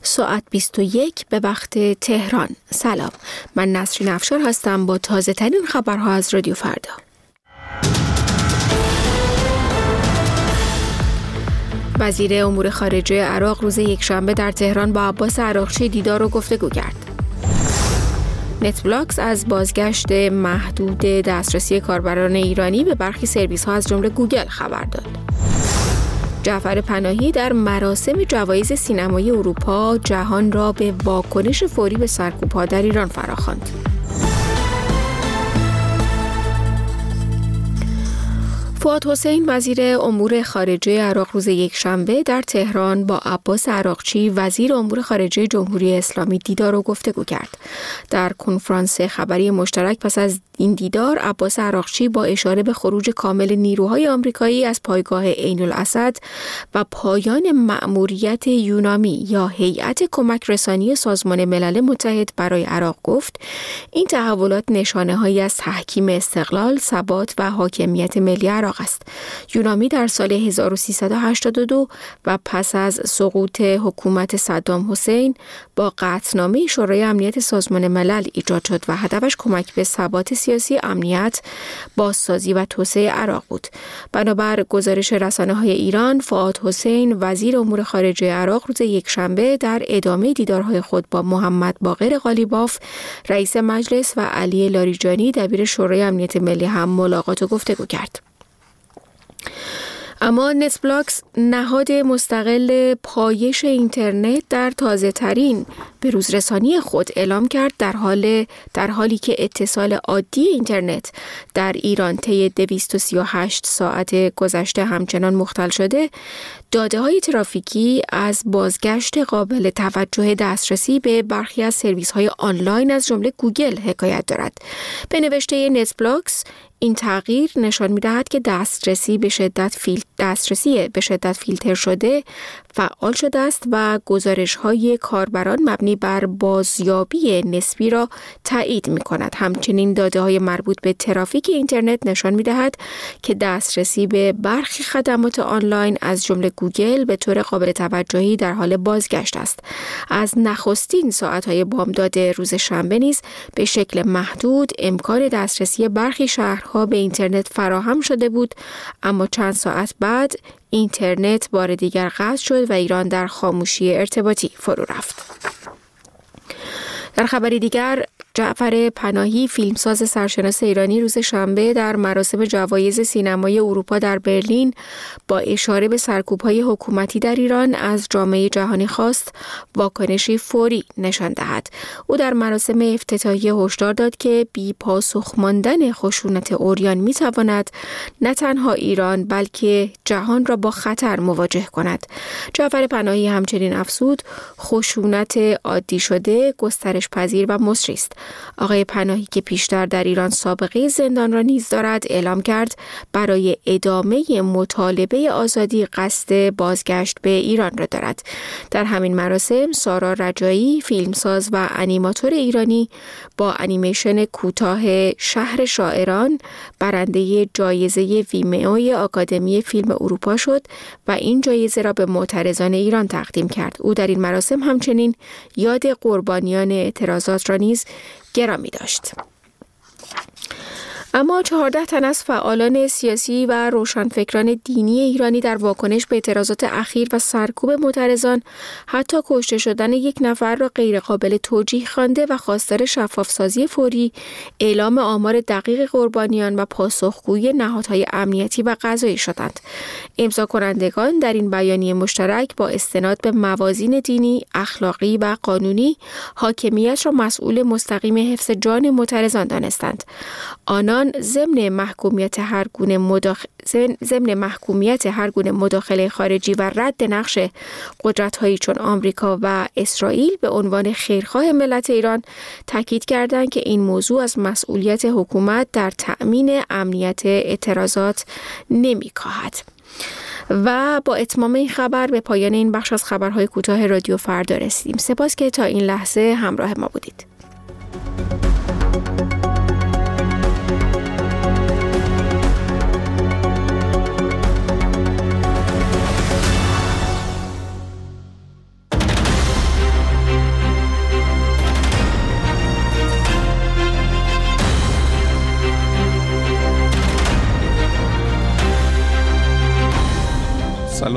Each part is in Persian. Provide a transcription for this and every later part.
ساعت 21 به وقت تهران. سلام، من نسرین افشار هستم با تازه ترین خبرها از رادیو فردا. وزیر امور خارجه عراق روز یکشنبه در تهران با عباس عراقچی دیدار و گفتگو کرد. نتفلاکس از بازگشت محدود دسترسی کاربران ایرانی به برخی سرویس‌ها از جمله گوگل خبر داد. جعفر پناهی در مراسم جوایز سینمایی اروپا جهان را به واکنش فوری به سرکوب‌ها در ایران فراخواند. فؤاد حسین وزیر امور خارجه عراق روز یکشنبه در تهران با عباس عراقچی وزیر امور خارجه جمهوری اسلامی دیدار و گفتگو کرد. در کنفرانس خبری مشترک پس از این دیدار، عباس عراقچی با اشاره به خروج کامل نیروهای آمریکایی از پایگاه عین الاسد و پایان مأموریت یونامی یا هیئت کمک رسانی سازمان ملل متحد برای عراق گفت این تحولات نشانه‌هایی از تحکیم استقلال، ثبات و حاکمیت ملی عراق است. یونامی در سال 1382 و پس از سقوط حکومت صدام حسین با قطعنامه شورای امنیت سازمان ملل ایجاد شد و هدفش کمک به ثبات سیاسی، امنیت، بازسازی و توسعه عراق بود. بنابر گزارش رسانه‌های ایران، فؤاد حسین وزیر امور خارجه عراق روز یکشنبه در ادامه دیدارهای خود با محمد باقر قالیباف رئیس مجلس و علی لاریجانی دبیر شورای امنیت ملی هم ملاقات و گفتگو کرد. اما نتفلاکس نهاد مستقل پایش اینترنت در تازه ترین بروزرسانی خود اعلام کرد در حالی که اتصال عادی اینترنت در ایران طی 238 ساعت گذشته همچنان مختل شده، داده‌های ترافیکی از بازگشت قابل توجه دسترسی به برخی از سرویس‌های آنلاین از جمله گوگل حکایت دارد. به نوشته نتفلاکس، این تغییر نشان می‌دهد که دسترسی به شدت فیلتر شده فعال شده است و گزارش‌های کاربران مبنی بر بازیابی نسبی را تایید می‌کند. همچنین داده‌های مربوط به ترافیک اینترنت نشان می‌دهد که دسترسی به برخی خدمات آنلاین از جمله گوگل به طور قابل توجهی در حال بازگشت است. از نخستین ساعت‌های بامداد روز شنبه نیز به شکل محدود امکان دسترسی برخی شهرها به اینترنت فراهم شده بود، اما چند ساعت بعد اینترنت بار دیگر قطع شد و ایران در خاموشی ارتباطی فرو رفت. در خبری دیگر، جعفر پناهی فیلمساز سرشناس ایرانی روز شنبه در مراسم جوایز سینمایی اروپا در برلین با اشاره به سرکوب‌های حکومتی در ایران از جامعه جهانی خواست واکنشی فوری نشان دهد. او در مراسم افتتاحیه هشدار داد که بی پاسخ ماندن خشونت عریان می‌تواند نه تنها ایران بلکه جهان را با خطر مواجه کند. جعفر پناهی همچنین افزود خشونت عادی شده، گسترش پذیر و مصری است. آقای پناهی که پیشتر در ایران سابقه زندان را نیز دارد، اعلام کرد برای ادامه مطالبه آزادی قصد بازگشت به ایران را دارد. در همین مراسم سارا رجایی، فیلمساز و انیماتور ایرانی با انیمیشن کوتاه شهر شاعران برنده جایزه ویمیو آکادمی فیلم اروپا شد و این جایزه را به معترضان ایران تقدیم کرد. او در این مراسم همچنین یاد قربانیان اعتراضات را نیز گرامی داشت. اما 14 تن از فعالان سیاسی و روشنفکران دینی ایرانی در واکنش به اعتراضات اخیر و سرکوب معترضان حتی کشته شدن یک نفر را غیرقابل توجیه خوانده و خواستار شفافسازی فوری، اعلام آمار دقیق قربانیان و پاسخگویی نهادهای امنیتی و قضایی شدند. امضا کنندگان در این بیانیه مشترک با استناد به موازین دینی، اخلاقی و قانونی حاکمیت را مسئول مستقیم حفظ جان معترضان دانستند. آنان ضمن محکومیت هر گونه مداخله خارجی و رد نقش قدرت‌هایی چون آمریکا و اسرائیل به عنوان خیرخواه ملت ایران تاکید کردند که این موضوع از مسئولیت حکومت در تأمین امنیت اعتراضات نمی‌کاهد. و با اتمام این خبر به پایان این بخش از خبرهای کوتاه رادیو فردا رسیدیم. سپاس که تا این لحظه همراه ما بودید.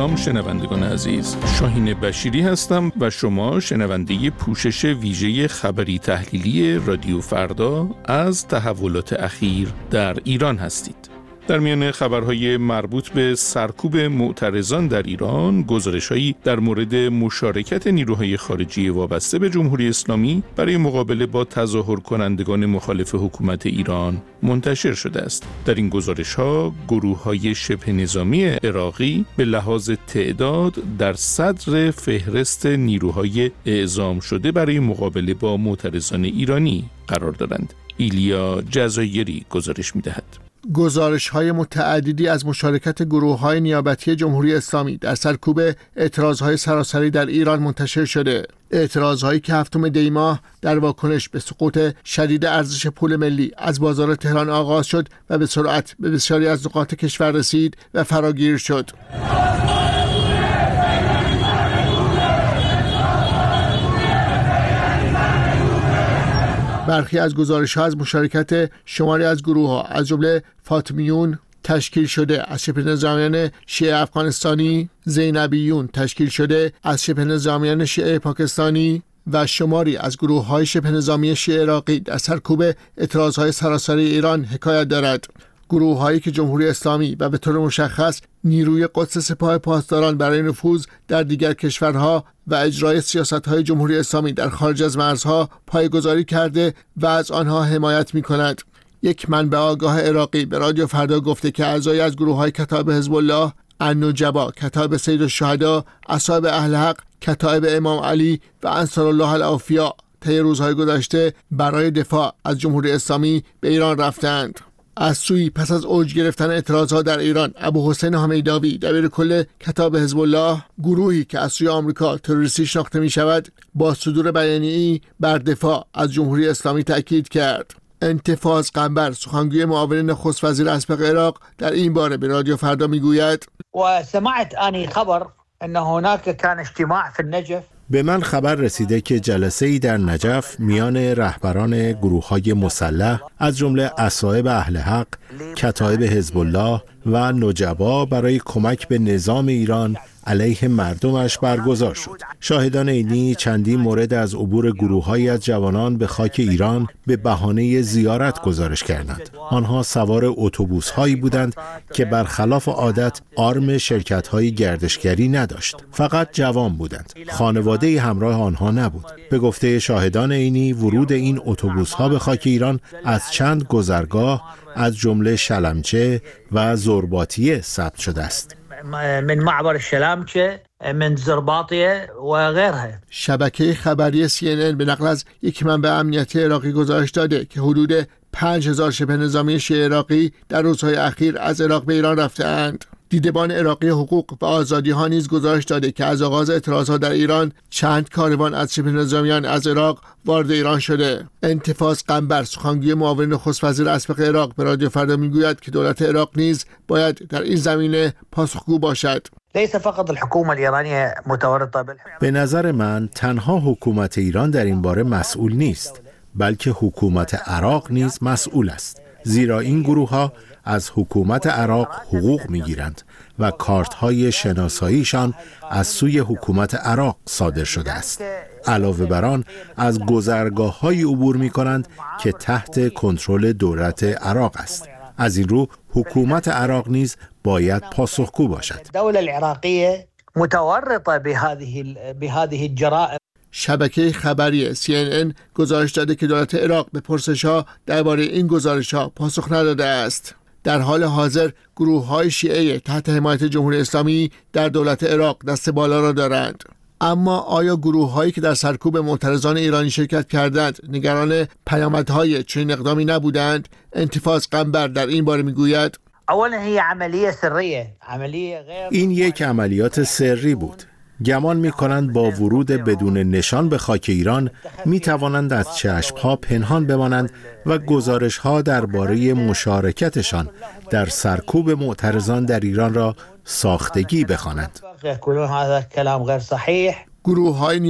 سلام شنوندگان عزیز، شاهین بشیری هستم و شما شنونده پوشش ویژه خبری تحلیلی رادیو فردا از تحولات اخیر در ایران هستید. در میان خبرهای مربوط به سرکوب معترضان در ایران، گزارش‌هایی در مورد مشارکت نیروهای خارجی وابسته به جمهوری اسلامی برای مقابله با تظاهر کنندگان مخالف حکومت ایران منتشر شده است. در این گزارش‌ها گروه‌های شبه نظامی عراقی به لحاظ تعداد در صدر فهرست نیروهای اعزام شده برای مقابله با معترضان ایرانی قرار دارند. ایلیا جزایری گزارش می‌دهد. گزارش‌های متعددی از مشارکت گروه‌های نیابتی جمهوری اسلامی در سرکوب اعتراض‌های سراسری در ایران منتشر شده. اعتراض‌هایی که هفتم دی ماه در واکنش به سقوط شدید ارزش پول ملی از بازار تهران آغاز شد و به سرعت به بسیاری از نقاط کشور رسید و فراگیر شد. برخی از گزارش‌ها از مشارکت شماری از گروه‌ها از جمله فاطمیون تشکیل شده از شبه نظامیان شیعه افغانستانی، زینبیون تشکیل شده از شبه نظامیان شیعه پاکستانی و شماری از گروه‌های شبه نظامی شیعه عراقی در سرکوب اعتراض‌های سراسری ایران حکایت دارد. گروه‌هایی که جمهوری اسلامی و به طور مشخص نیروی قدس سپاه پاسداران برای نفوذ در دیگر کشورها و اجرای سیاست‌های جمهوری اسلامی در خارج از مرزها پایه‌گذاری کرده و از آنها حمایت می‌کند. یک منبع آگاه عراقی به رادیو فردا گفته که اعضای از گروه‌های کتایب حزب الله، النجبا، کتایب سید الشهدا، اصحاب اهل حق، کتایب امام علی و انصار الله الاوفیا طی روزهای گذشته برای دفاع از جمهوری اسلامی به ایران رفتند. از سوی پس از اوج گرفتن اعتراضها در ایران، ابوحسین حمیداوی دبیر کل کتایب حزب الله، گروهی که از سوی آمریکا تروریستی شناخته می شود، با صدور بیانیه‌ای بر دفاع از جمهوری اسلامی تأکید کرد. انتفاض قنبر، سخنگوی معاون نخست وزیر اسبق عراق، در این باره به رادیو فردا میگوید: و سمعت آنی خبر ان هناك كان اجتماع في النجف. به من خبر رسیده که جلسه‌ای در نجف میان رهبران گروه‌های مسلح از جمله اصحاب اهل حق، کتایب حزب الله و نجبا برای کمک به نظام ایران علیه مردمش برگزار شد. شاهدان عینی چندین مورد از عبور گروه‌هایی از جوانان به خاک ایران به بهانه زیارت گزارش کردند. آنها سوار اتوبوس‌هایی بودند که برخلاف عادت آرم شرکت‌های گردشگری نداشت. فقط جوان بودند. خانواده‌ای همراه آنها نبود. به گفته شاهدان عینی، ورود این اتوبوس‌ها به خاک ایران از چند گذرگاه از جمله شلمچه و زرباطیه ثبت شده است. من معبر الشلامچه، من زرباطیه و غیرها. شبکه خبری CNN به نقل از یک منبع امنیتی عراقی گزارش داده که حدود 5000 شبه نظامی شیعه عراقی در روزهای اخیر از عراق به ایران رفته‌اند. دیدبان عراقی حقوق و آزادی ها نیز گزارش داده که از آغاز اعتراضات در ایران چند کاروان از شبه نظامیان از عراق وارد ایران شده. انتفاض قنبر، سخنگوی معاون نخست وزیر اسبق عراق، به رادیو فردا میگوید که دولت عراق نیز باید در این زمینه پاسخگو باشد. ليس فقط الحكومة الإيرانية متورطة به نظر من تنها حکومت ایران در این باره مسئول نیست، بلکه حکومت عراق نیز مسئول است، زیرا این گروه‌ها از حکومت عراق حقوق می‌گیرند و کارت‌های شناساییشان از سوی حکومت عراق صادر شده است. علاوه بر آن از گذرگاه‌های عبور می‌کنند که تحت کنترل دولت عراق است. از این رو حکومت عراق نیز باید پاسخگو باشد. الدولة العراقية متورطة بهذه الجرائم. شبکه خبری CNN گزارش داده که دولت عراق به پرسش‌ها درباره این گزارش‌ها پاسخ نداده است. در حال حاضر گروه‌های شیعه تحت حمایت جمهوری اسلامی در دولت عراق دست بالا را دارند. اما آیا گروه‌هایی که در سرکوب معترضان ایرانی شرکت کردند نگران پیامدهای چنین اقدامی نبودند؟ انتفاض قنبر در این باره میگوید: اولا هي عملیه سریه، این یک عملیات سری بود. گمان می‌کنند با ورود بدون نشان به خاک ایران می‌توانند از چشم‌ها پنهان بمانند و گزارش‌ها درباره مشارکتشان در سرکوب معترضان در ایران را ساختگی بخوانند. گروه‌های